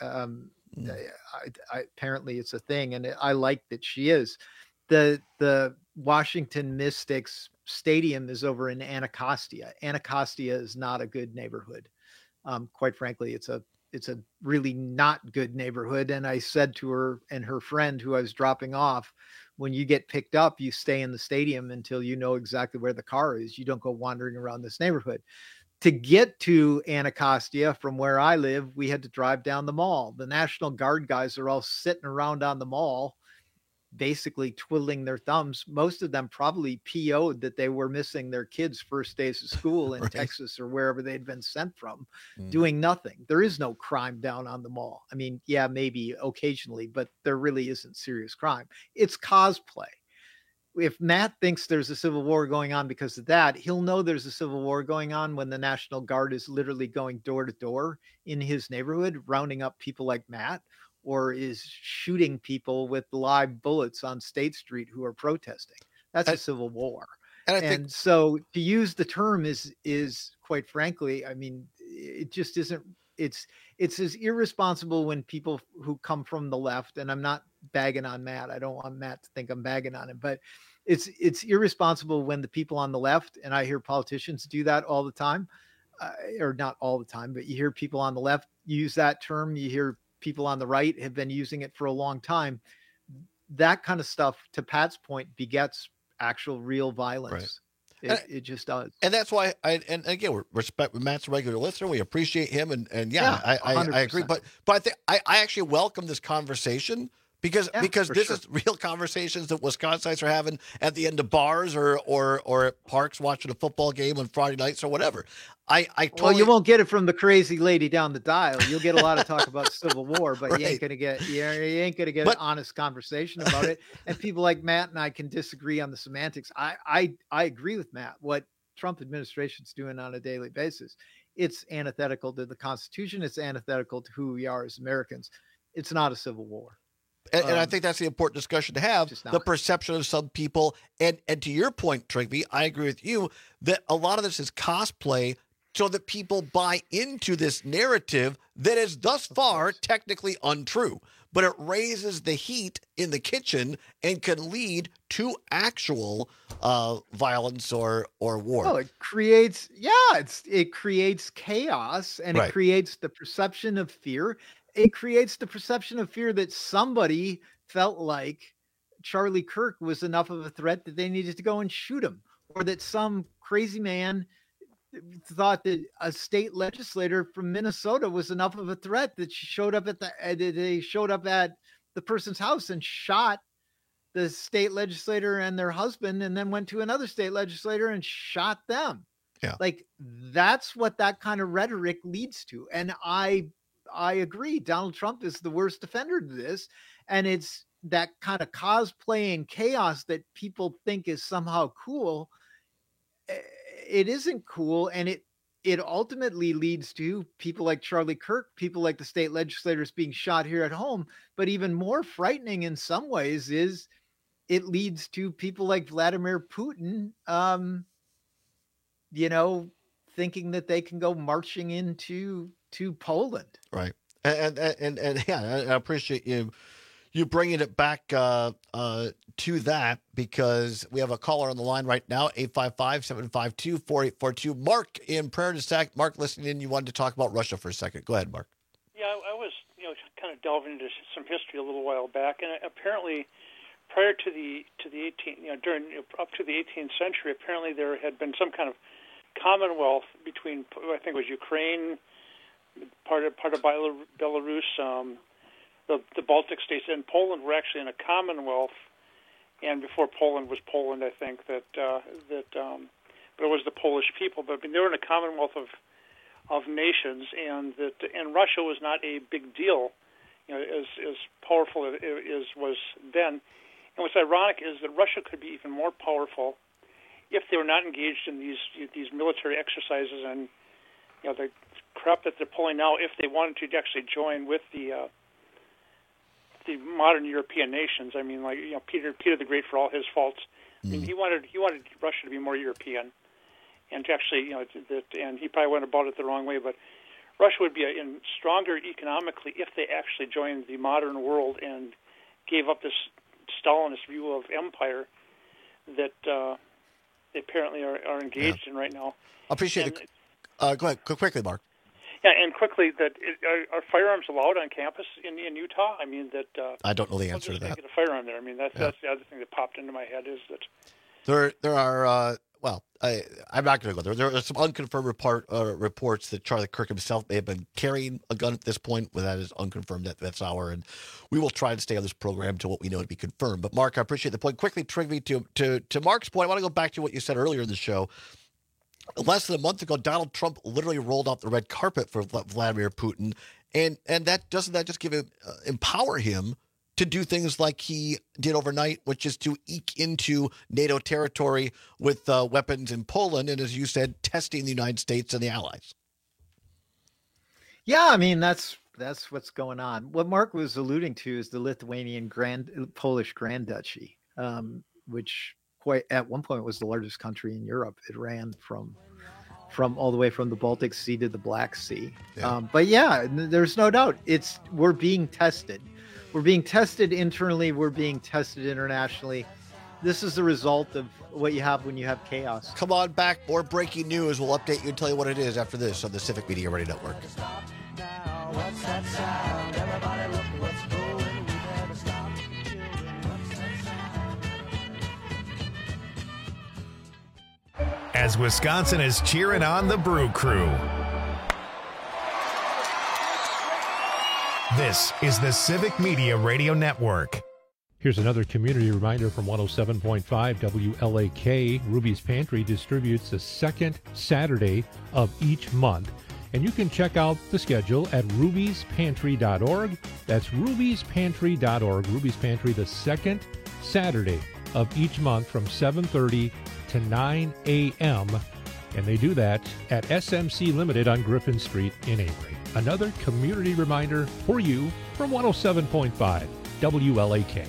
Apparently it's a thing, and I like that she is. The Washington Mystics stadium is over in Anacostia. Anacostia is not a good neighborhood. Quite frankly, it's a really not good neighborhood. And I said to her and her friend who I was dropping off, when you get picked up, you stay in the stadium until you know exactly where the car is. You don't go wandering around this neighborhood. To get to Anacostia from where I live, we had to drive down the mall. The National Guard guys are all sitting around on the mall, basically twiddling their thumbs. Most of them probably PO'd that they were missing their kids' first days of school in Texas or wherever they'd been sent from, doing nothing. There is no crime down on the mall. I mean, yeah, maybe occasionally, but there really isn't serious crime. It's cosplay. If Matt thinks there's a civil war going on because of that, he'll know there's a civil war going on when the National Guard is literally going door to door in his neighborhood, rounding up people like Matt, or is shooting people with live bullets on State Street who are protesting. That's a civil war. And so to use the term is quite frankly, I mean, it just isn't, it's as irresponsible when people who come from the left, and I'm not bagging on Matt. I don't want Matt to think I'm bagging on him, but it's irresponsible when the people on the left, and I hear politicians do that all the time, or not all the time, but you hear people on the left use that term. You hear people on the right have been using it for a long time. That kind of stuff, to Pat's point, begets actual real violence. Right. It just does. And that's why and again, we respect Matt's a regular listener. We appreciate him. And I agree. But I think I actually welcome this conversation Because this is real conversations that Wisconsinites are having at the end of bars or at parks watching a football game on Friday nights or whatever. I totally... Well, you won't get it from the crazy lady down the dial. You'll get a lot of talk about Civil War, but Right. you ain't gonna get an honest conversation about it. And people like Matt and I can disagree on the semantics. I agree with Matt. What Trump administration's doing on a daily basis, it's antithetical to the Constitution. It's antithetical to who we are as Americans. It's not a civil war. And I think that's the important discussion to have, the perception of some people. And to your point, Trigby, I agree with you that a lot of this is cosplay so that people buy into this narrative that is thus far technically untrue. But it raises the heat in the kitchen and can lead to actual violence or war. Well, it creates chaos, and Right. it creates the perception of fear. It creates the perception of fear that somebody felt like Charlie Kirk was enough of a threat that they needed to go and shoot him, or that some crazy man thought that a state legislator from Minnesota was enough of a threat that she showed up at the person's house and shot the state legislator and their husband, and then went to another state legislator and shot them. Yeah. Like, that's what that kind of rhetoric leads to. And I agree. Donald Trump is the worst offender to this. And it's that kind of cosplay and chaos that people think is somehow cool. It isn't cool. And it ultimately leads to people like Charlie Kirk, people like the state legislators being shot here at home. But even more frightening in some ways is it leads to people like Vladimir Putin, thinking that they can go marching into Poland. Right. And yeah, I appreciate you bringing it back to that, because we have a caller on the line right now, 855-752-4842. Mark in Prairie du Sac. Mark, listening in, you wanted to talk about Russia for a second. Go ahead, Mark. Yeah, I was, kind of delving into some history a little while back, and apparently prior to the 18th, up to the 18th century, apparently there had been some kind of commonwealth between, I think it was Ukraine, part of Belarus, the Baltic states, and Poland were actually in a commonwealth. And before Poland was Poland, I think but it was the Polish people. But they were in a commonwealth of nations, and Russia was not a big deal, as powerful as was then. And what's ironic is that Russia could be even more powerful if they were not engaged in these military exercises and the crap that they're pulling now. If they wanted to actually join with the modern European nations, I mean, like Peter the Great, for all his faults, I mean, he wanted Russia to be more European, and to actually and he probably went about it the wrong way, but Russia would be stronger economically if they actually joined the modern world and gave up this Stalinist view of empire that they apparently are engaged in right now. I appreciate it. Go ahead, quickly, Mark. Yeah, and quickly, are firearms allowed on campus in Utah? I mean, I don't know the answer to that. Get a firearm there. I mean, that's the other thing that popped into my head is that there are. I'm not going to go there. There are some unconfirmed reports that Charlie Kirk himself may have been carrying a gun at this point, but that is unconfirmed at this hour. And we will try to stay on this program to what we know to be confirmed. But Mark, I appreciate the point. Quickly, Trigby, to Mark's point, I want to go back to what you said earlier in the show. Less than a month ago, Donald Trump literally rolled out the red carpet for Vladimir Putin, and that doesn't that just give him empower him to do things like he did overnight, which is to eke into NATO territory with weapons in Poland, and as you said, testing the United States and the allies. Yeah, I mean that's what's going on. What Mark was alluding to is the Lithuanian Polish Grand Duchy, which at one point was the largest country in Europe. It ran from all the way from the Baltic Sea to the Black Sea. Yeah. But yeah, there's no doubt we're being tested. We're being tested internally. We're being tested internationally. This is the result of what you have when you have chaos. Come on back. More breaking news. We'll update you and tell you what it is after this on the Civic Media Radio Network. What's that sound? Everybody look what's going. We better stop children. What's that sound? As Wisconsin is cheering on the Brew Crew. This is the Civic Media Radio Network. Here's another community reminder from 107.5 WLAK. Ruby's Pantry distributes the second Saturday of each month. And you can check out the schedule at rubyspantry.org. That's rubyspantry.org. Ruby's Pantry, the second Saturday of each month from 7:30 to 9 a.m. And they do that at SMC Limited on Griffin Street in Avery. Another community reminder for you from 107.5 WLAK.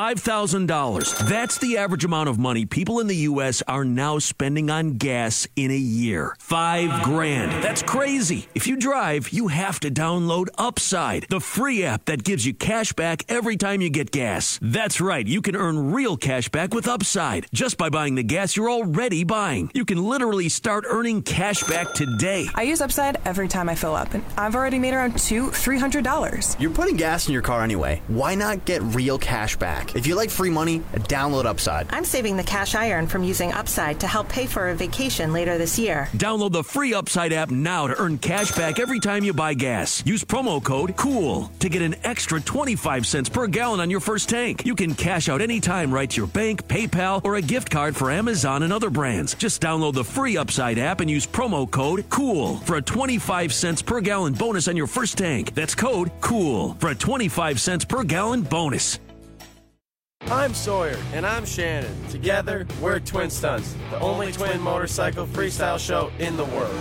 $5,000. That's the average amount of money people in the U.S. are now spending on gas in a year. $5,000. That's crazy. If you drive, you have to download Upside, the free app that gives you cash back every time you get gas. That's right. You can earn real cash back with Upside just by buying the gas you're already buying. You can literally start earning cash back today. I use Upside every time I fill up, and I've already made around $200-$300. You're putting gas in your car anyway. Why not get real cash back? If you like free money, download Upside. I'm saving the cash I earn from using Upside to help pay for a vacation later this year. Download the free Upside app now to earn cash back every time you buy gas. Use promo code COOL to get an extra 25 cents per gallon on your first tank. You can cash out anytime right to your bank, PayPal, or a gift card for Amazon and other brands. Just download the free Upside app and use promo code COOL for a 25 cents per gallon bonus on your first tank. That's code COOL for a 25 cents per gallon bonus. I'm Sawyer. And I'm Shannon. Together, we're Twin Stunts, the only twin motorcycle freestyle show in the world.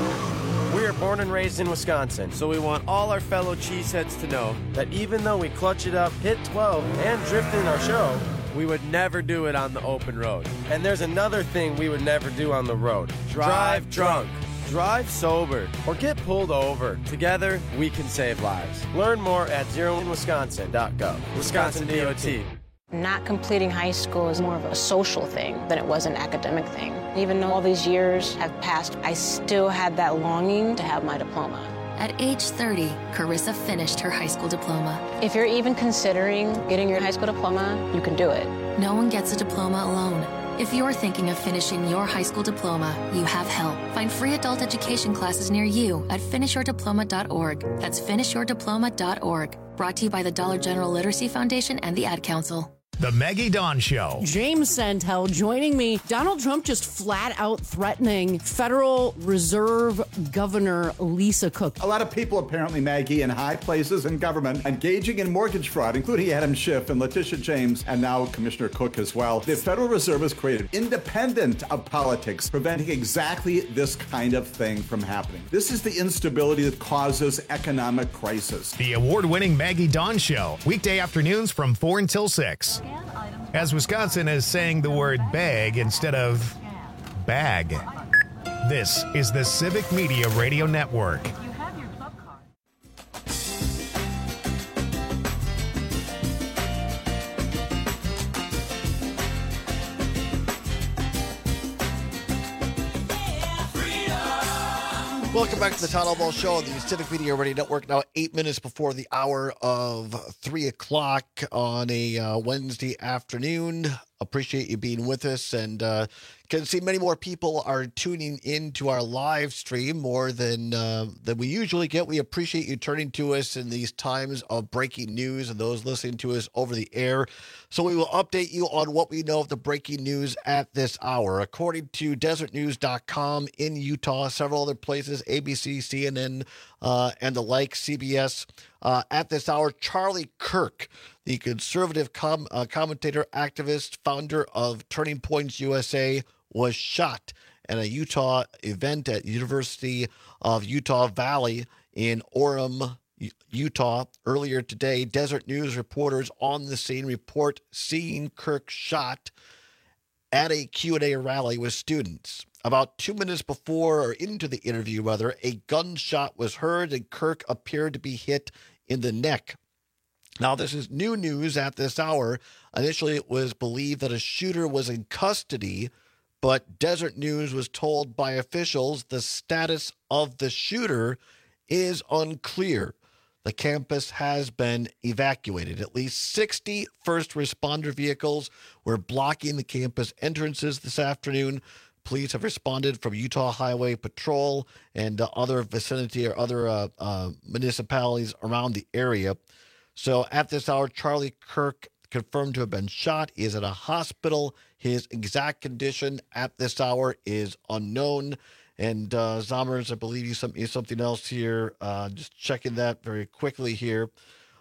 We are born and raised in Wisconsin, so we want all our fellow cheeseheads to know that even though we clutch it up, hit 12, and drift in our show, we would never do it on the open road. And there's another thing we would never do on the road. Drive drunk. Drive sober or get pulled over. Together, we can save lives. Learn more at zeroinwisconsin.gov. Wisconsin DOT. Not completing high school is more of a social thing than it was an academic thing. Even though all these years have passed, I still had that longing to have my diploma. At age 30, Carissa finished her high school diploma. If you're even considering getting your high school diploma, you can do it. No one gets a diploma alone. If you're thinking of finishing your high school diploma, you have help. Find free adult education classes near you at finishyourdiploma.org. That's finishyourdiploma.org. Brought to you by the Dollar General Literacy Foundation and the Ad Council. The Maggie Dawn Show. James Santel joining me. Donald Trump just flat out threatening Federal Reserve Governor Lisa Cook. A lot of people apparently, Maggie, in high places in government engaging in mortgage fraud, including Adam Schiff and Letitia James and now Commissioner Cook as well. The Federal Reserve has created independent of politics, preventing exactly this kind of thing from happening. This is the instability that causes economic crisis. The award-winning Maggie Dawn Show. Weekday afternoons from 4 until 6. As Wisconsin is saying the word bag instead of bag. This is the Civic Media Radio Network. Welcome back to the Town Hall Ball Show on the Civic Media Radio Network. Now 8 minutes before the hour of 3 o'clock on a Wednesday afternoon. Appreciate you being with us, and can see many more people are tuning in to our live stream more than we usually get. We appreciate you turning to us in these times of breaking news and those listening to us over the air. So we will update you on what we know of the breaking news at this hour. According to desertnews.com in Utah, several other places, ABC, CNN, and the like, CBS, at this hour, Charlie Kirk, the conservative commentator, activist, founder of Turning Points USA, was shot at a Utah event at University of Utah Valley in Orem, Utah. Earlier today, Desert News reporters on the scene report seeing Kirk shot at a Q&A rally with students. About 2 minutes before or into the interview, rather, a gunshot was heard and Kirk appeared to be hit in the neck. Now, this is new news at this hour. Initially, it was believed that a shooter was in custody, but Desert News was told by officials the status of the shooter is unclear. The campus has been evacuated. At least 60 first responder vehicles were blocking the campus entrances this afternoon. police have responded from Utah Highway Patrol and other vicinity or other municipalities around the area. So at this hour, Charlie Kirk confirmed to have been shot. He is at a hospital. His exact condition at this hour is unknown. And Zommers, I believe you sent me something else here. Just checking that very quickly here.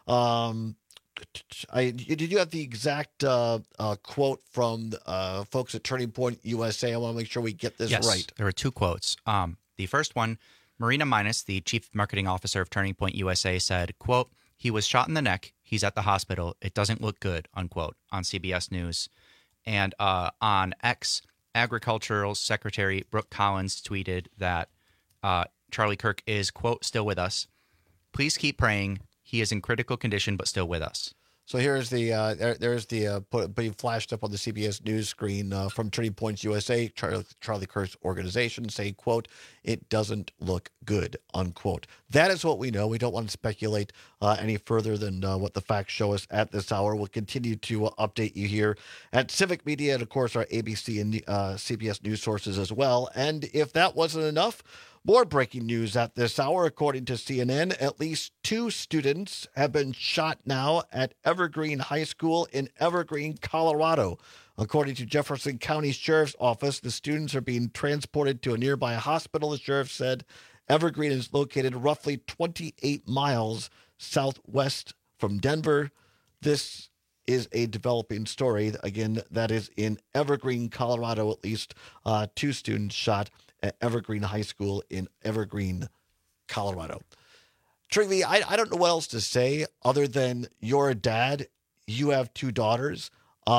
Did you have the exact quote from folks at Turning Point USA? I want to make sure we get this right. There were two quotes. The first one, Marina Minus, the chief marketing officer of Turning Point USA, said, quote, "He was shot in the neck. He's at the hospital. It doesn't look good," unquote, on CBS News. And on X, Agricultural Secretary Brooke Collins tweeted that Charlie Kirk is, quote, "still with us. Please keep praying. He is in critical condition, but still with us." So here's there's the being flashed up on the CBS News screen from Turning Points USA, Charlie Kirk's organization, saying, quote, "It doesn't look good," unquote. That is what we know. We don't want to speculate any further than what the facts show us at this hour. We'll continue to update you here at Civic Media and, of course, our ABC and CBS News sources as well. And if that wasn't enough, more breaking news at this hour. According to CNN, at least 2 students have been shot now at Evergreen High School in Evergreen, Colorado. According to Jefferson County Sheriff's Office, the students are being transported to a nearby hospital. The sheriff said Evergreen is located roughly 28 miles southwest from Denver. This is a developing story. Again, that is in Evergreen, Colorado. At least 2 students shot at Evergreen High School in Evergreen, Colorado. Trigby, I don't know what else to say other than you're a dad. You have 2 daughters.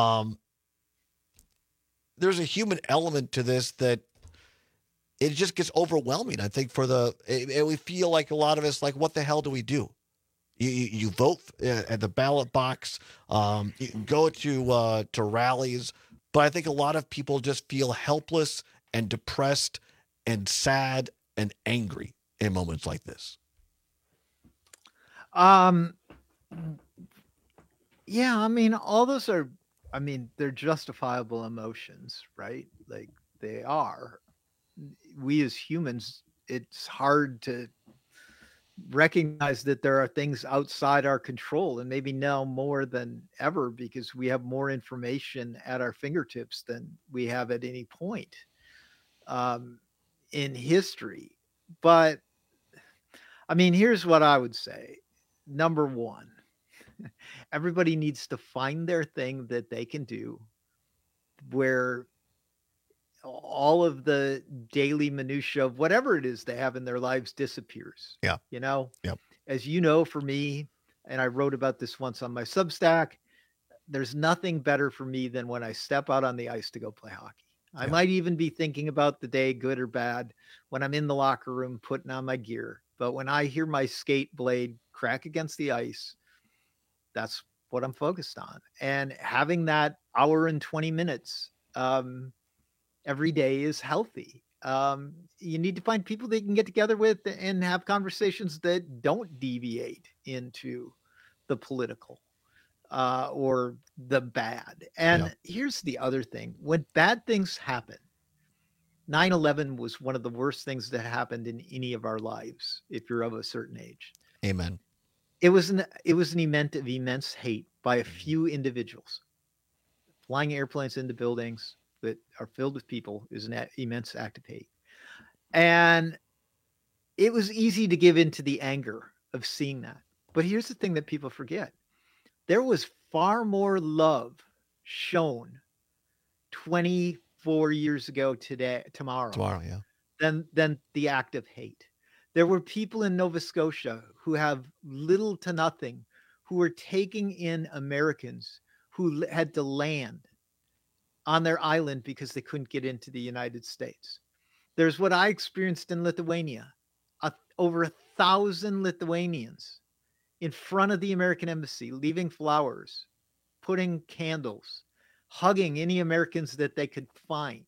There's a human element to this that it just gets overwhelming. I think we feel like a lot of us, like, what the hell do we do? You vote at the ballot box. You can go to rallies, but I think a lot of people just feel helpless and depressed and sad and angry in moments like this. Yeah, I mean, all those are, I mean, they're justifiable emotions, right? Like, they are. We as humans, it's hard to recognize that there are things outside our control, and maybe now more than ever because we have more information at our fingertips than we have at any point in history. But I mean, here's what I would say. Number one, everybody needs to find their thing that they can do where all of the daily minutia of whatever it is they have in their lives disappears. Yeah. You know, yep. As you know, for me, and I wrote about this once on my Substack, there's nothing better for me than when I step out on the ice to go play hockey. I might even be thinking about the day, good or bad, when I'm in the locker room putting on my gear. But when I hear my skate blade crack against the ice, that's what I'm focused on. And having that hour and 20 minutes every day is healthy. You need to find people that you can get together with and have conversations that don't deviate into the political or the bad. And here's the other thing. When bad things happen, 9/11 was one of the worst things that happened in any of our lives, if you're of a certain age. Amen. It was an event of immense hate by a few individuals. Flying airplanes into buildings that are filled with people is an immense act of hate. And it was easy to give into the anger of seeing that. But here's the thing that people forget. There was far more love shown 24 years ago tomorrow, than the act of hate. There were people in Nova Scotia who have little to nothing, who were taking in Americans who had to land on their island because they couldn't get into the United States. There's what I experienced in Lithuania. Over 1,000 Lithuanians in front of the American embassy, leaving flowers, putting candles, hugging any Americans that they could find.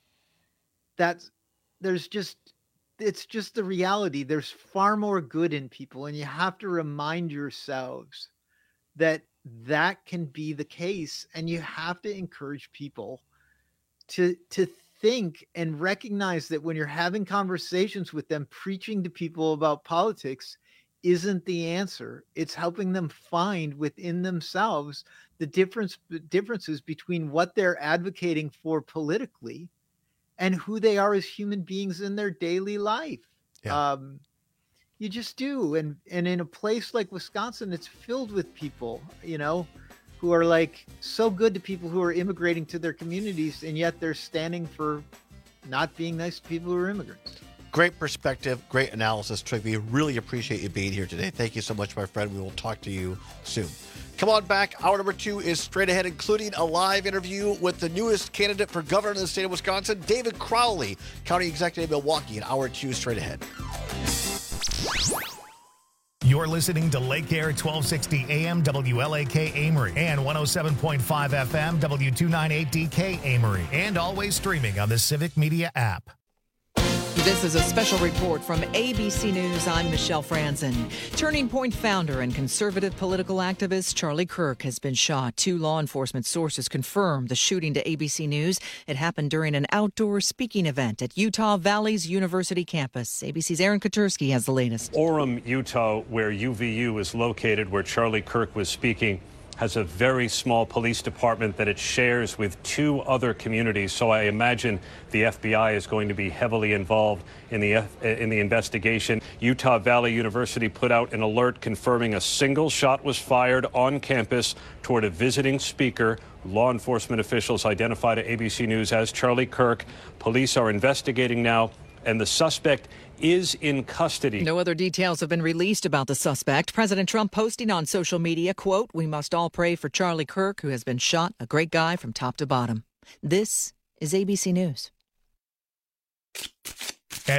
It's just the reality. There's far more good in people, and you have to remind yourselves that can be the case, and you have to encourage people to think and recognize that when you're having conversations with them, preaching to people about politics isn't the answer. It's helping them find within themselves the differences between what they're advocating for politically and who they are as human beings in their daily life. Yeah. You just do. And in a place like Wisconsin, it's filled with people, who are like so good to people who are immigrating to their communities, and yet they're standing for not being nice to people who are immigrants. Great perspective, great analysis, Trygve. Really appreciate you being here today. Thank you so much, my friend. We will talk to you soon. Come on back. Hour number 2 is straight ahead, including a live interview with the newest candidate for governor in the state of Wisconsin, David Crowley, County Executive of Milwaukee, in Hour 2 straight ahead. You're listening to Lake Air 1260 AM WLAK Amory and 107.5 FM W298DK Amory, and always streaming on the Civic Media app. This is a special report from ABC News. I'm Michelle Franzen. Turning Point founder and conservative political activist Charlie Kirk has been shot. 2 law enforcement sources confirmed the shooting to ABC News. It happened during an outdoor speaking event at Utah Valley's University campus. ABC's Aaron Katersky has the latest. Orem, Utah, where UVU is located, where Charlie Kirk was speaking, has a very small police department that it shares with 2 other communities. So I imagine the FBI is going to be heavily involved in the investigation. Utah Valley University put out an alert confirming a single shot was fired on campus toward a visiting speaker. Law enforcement officials identified to ABC News as Charlie Kirk. Police are investigating now, and the suspect is in custody. No other details have been released about the suspect. President Trump posting on social media, quote, "We must all pray for Charlie Kirk, who has been shot, a great guy from top to bottom." This is ABC News.